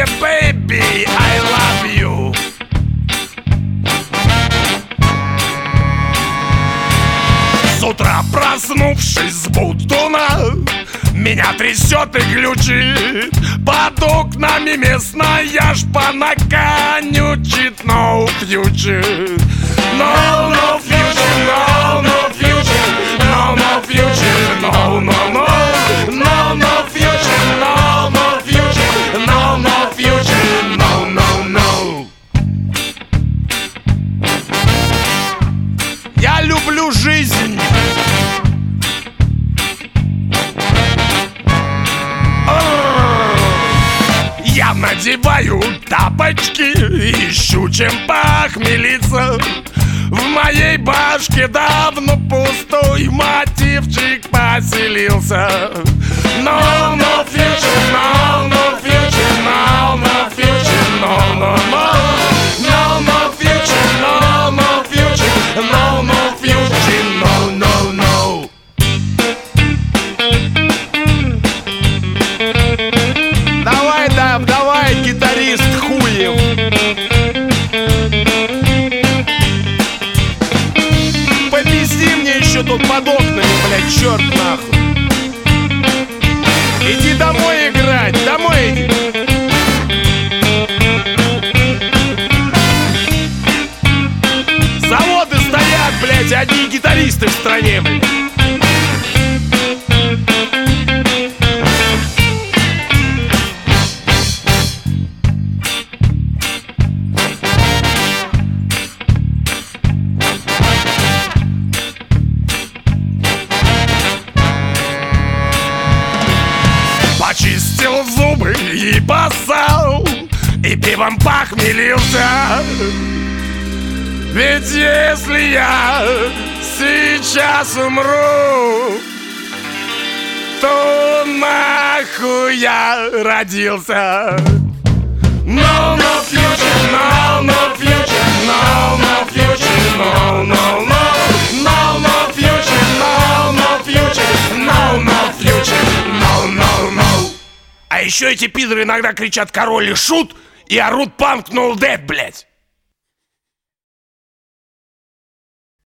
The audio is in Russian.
тебе, baby, I love you. С утра проснувшись с будуна, меня трясет и глючит. Под окнами местная шпана конючит. No future, no, no future, no, no future, no, no future, no, no, no, no, no future, no, no future, no, no future, no, no, no. Я люблю жизнь. Я надеваю тапочки, ищу чем похмелиться. В моей башке давно пустой мотивчик поселился. No, no future, no, no future, no, no future, no, no, no. No, no future, no, no future, no, no future, no, no, no. Давай, давай, гитарист хуев. Попизди мне еще тут под окнами, блядь, черт нахуй. Иди домой играть, домой иди. Заводы стоят, блядь, одни гитаристы в стране, блядь. Почистил зубы и поссал, и пивом похмелился. Ведь если я сейчас умру, то нахуй я родился. No, no future, no, no future, no, no future, no, no, no. No, no future, no, no future, no, no future, no, no, no. А еще эти пидоры иногда кричат «Король и Шут» и орут «Punk No Dead», блять.